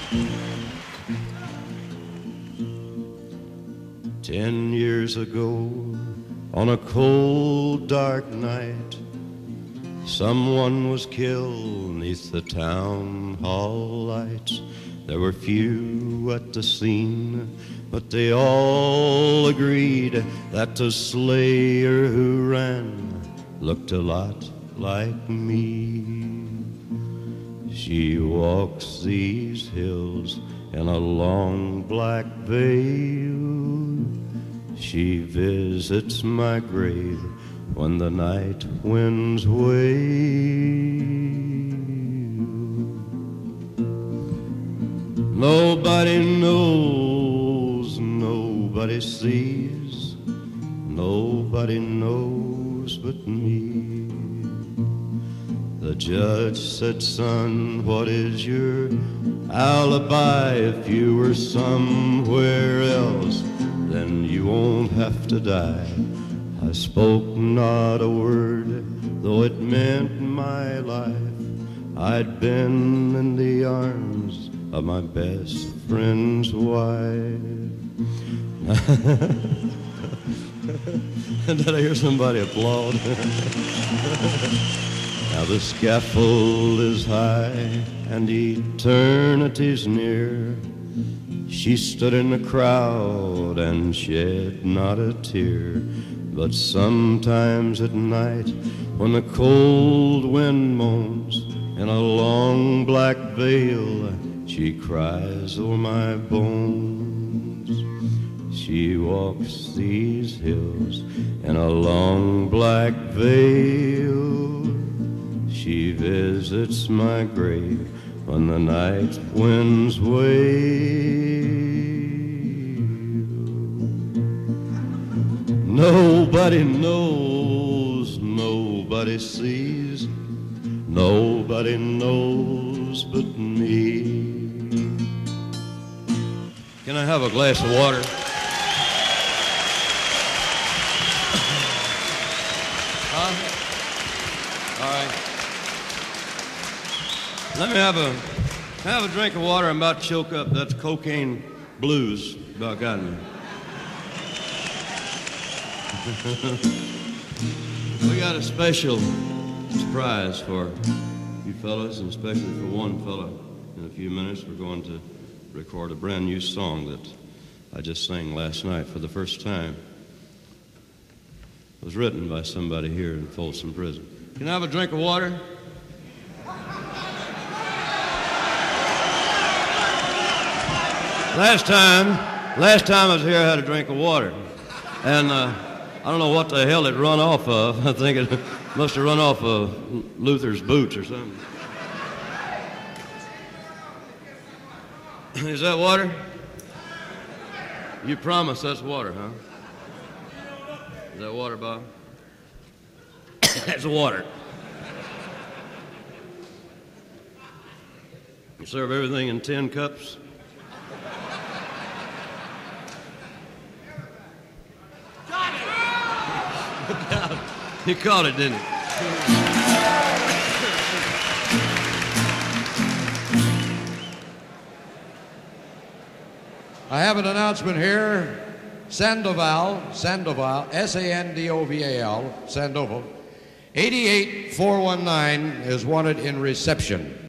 10 years ago, on a cold, dark night, someone was killed 'neath the town hall lights. There were few at the scene, but they all agreed that the slayer who ran looked a lot like me. She walks these hills in a long black veil. She visits my grave when the night winds wail. Nobody knows, nobody sees, nobody knows but me. The judge said, son, what is your alibi? If you were somewhere else, then you won't have to die. I spoke not a word, though it meant my life. I'd been in the arms of my best friend's wife. Did I hear somebody applaud? Now the scaffold is high and eternity's near. She stood in the crowd and shed not a tear. But sometimes at night, when the cold wind moans in a long black veil, she cries o'er my bones. She walks these hills in a long black veil. She visits my grave when the night winds wail. Nobody knows, nobody sees, nobody knows but me. Can I have a glass of water? Huh? All right. Let me have a drink of water. I'm about to choke up. That's cocaine blues about got me. We got a special surprise for you fellas, and especially for one fella. In a few minutes, we're going to record a brand new song that I just sang last night for the first time. It was written by somebody here in Folsom Prison. Can I have a drink of water? Last time I was here, I had a drink of water. And I don't know what the hell it run off of. I think it must have run off of Luther's boots or something. Is that water? You promise that's water, huh? Is that water, Bob? That's water. You serve everything in tin cups? You caught it, didn't you? I have an announcement here. Sandoval, S-A-N-D-O-V-A-L, Sandoval, 88419 is wanted in reception.